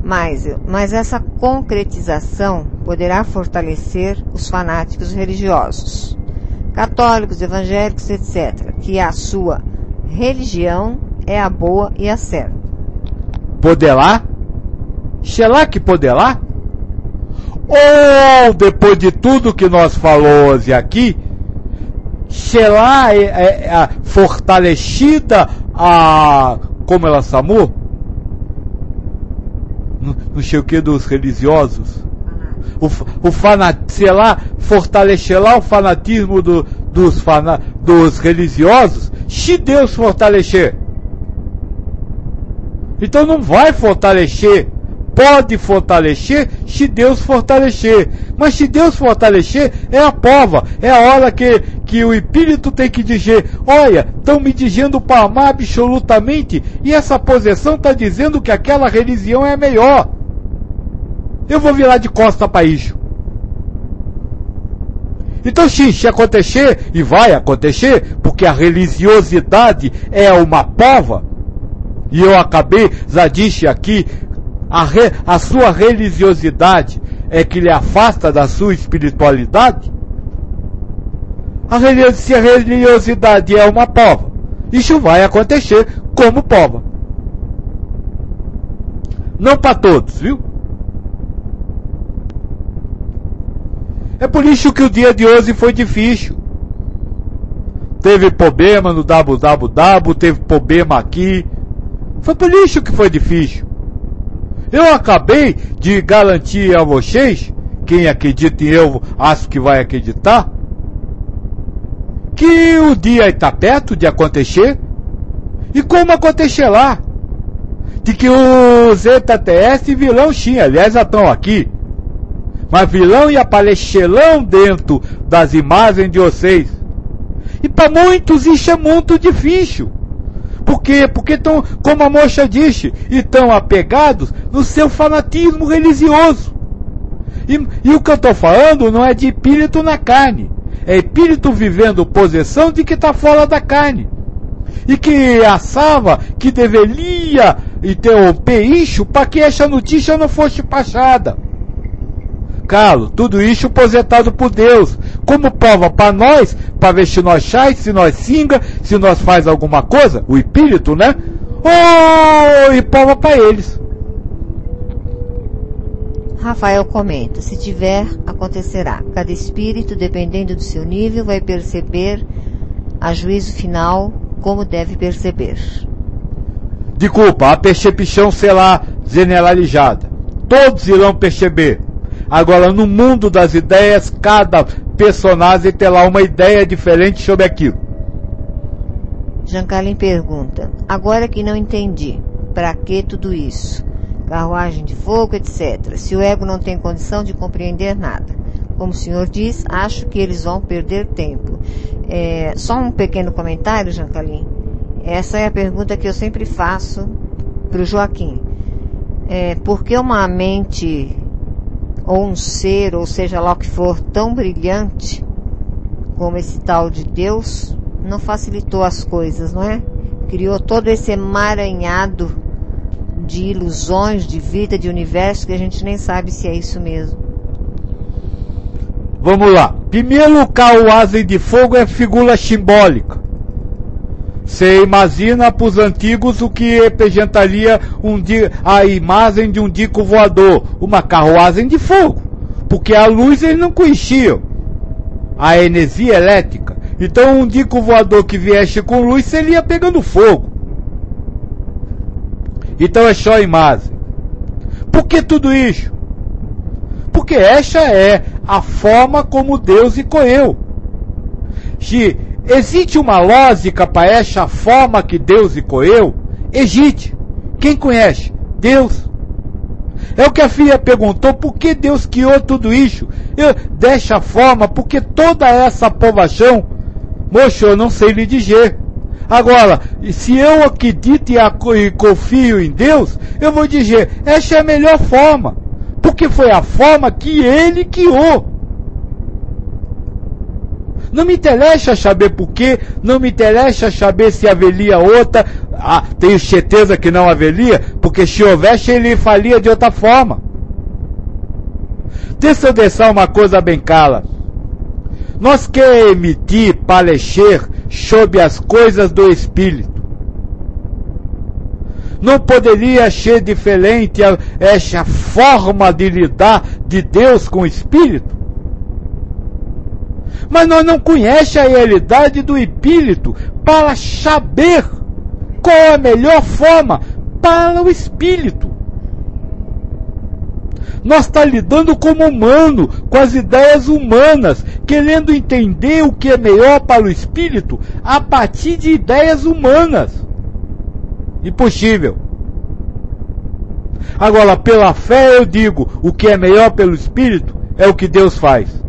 Mas essa concretização poderá fortalecer os fanáticos religiosos, católicos, evangélicos, etc., que a sua religião é a boa e a certa. Poderá? Será que poderá? Ou, depois de tudo que nós falamos aqui, será fortalecida como ela chamou? Não sei o que dos religiosos. Será fortalecerá o fanatismo dos religiosos? Se Deus fortalecer. Então não vai fortalecer. Pode fortalecer se Deus fortalecer. Mas se Deus fortalecer, é a prova. É a hora que o Espírito tem que dizer: olha, estão me dizendo para amar absolutamente, e essa posição está dizendo que aquela religião é a melhor. Eu vou virar de costa para isso. Então se acontecer, e vai acontecer, porque a religiosidade é uma prova, e eu acabei, já disse aqui, a sua religiosidade é que lhe afasta da sua espiritualidade. Se a religiosidade é uma prova, isso vai acontecer como prova. Não para todos, viu? É por isso que o dia de hoje foi difícil. Teve problema no www, teve problema aqui. Foi por isso que foi difícil. Eu acabei de garantir a vocês, quem acredita em eu, acho que vai acreditar, que o dia está perto de acontecer. E como acontecerá? De que os extraterrestres virão sim, aliás já estão aqui. Mas virão e aparecerão dentro das imagens de vocês. E para muitos isso é muito difícil. Por quê? Porque estão, como a moça disse, estão apegados no seu fanatismo religioso. E o que eu estou falando não é de espírito na carne. É espírito vivendo posição de que está fora da carne. E que achava que deveria interromper isso para que essa notícia não fosse passada. Carlos, tudo isso projetado por Deus, como prova para nós, para ver se nós sai, se nós singa, se nós faz alguma coisa, o espírito, né? E prova para eles. Rafael comenta: se tiver, acontecerá. Cada espírito, dependendo do seu nível, vai perceber a juízo final como deve perceber. Desculpa, a percepção será generalizada. Todos irão perceber. Agora, no mundo das ideias, cada personagem terá uma ideia diferente sobre aquilo. Giancarlo pergunta: agora que não entendi, para que tudo isso? Carruagem de fogo, etc. Se o ego não tem condição de compreender nada. Como o senhor diz, acho que eles vão perder tempo. Só um pequeno comentário, Giancarlo. Essa é a pergunta que eu sempre faço para o Joaquim. Por que uma mente, ou um ser, ou seja lá o que for, tão brilhante como esse tal de Deus, não facilitou as coisas, não é? Criou todo esse emaranhado de ilusões, de vida, de universo, que a gente nem sabe se é isso mesmo. Vamos lá. Primeiro, o carruagem de fogo é figura simbólica. Você imagina para os antigos o que representaria a imagem de um disco voador, uma carruagem de fogo, porque a luz eles não conheciam, a energia elétrica. Então um disco voador que viesse com luz seria pegando fogo. Então é só imagem. Por que tudo isso? Porque essa é a forma como Deus escolheu. Se existe uma lógica para essa forma que Deus escolheu, existe. Quem conhece? Deus. É o que a filha perguntou: por que Deus criou tudo isso? Dessa forma, porque toda essa povoação, moço, eu não sei lhe dizer. Agora, se eu acredito e confio em Deus, eu vou dizer, essa é a melhor forma, porque foi a forma que Ele criou. Não me interessa saber por quê, não me interessa saber se haveria outra. Tenho certeza que não haveria, porque se houvesse ele faria de outra forma. Deixa eu deixar uma coisa bem clara. Nós queremos emitir parecer sobre as coisas do Espírito. Não poderia ser diferente essa forma de lidar de Deus com o Espírito? Mas nós não conhecemos a realidade do Espírito para saber qual é a melhor forma para o Espírito. Nós estamos lidando como humano, com as ideias humanas, querendo entender o que é melhor para o Espírito a partir de ideias humanas. Impossível. Agora, pela fé eu digo, o que é melhor pelo Espírito é o que Deus faz.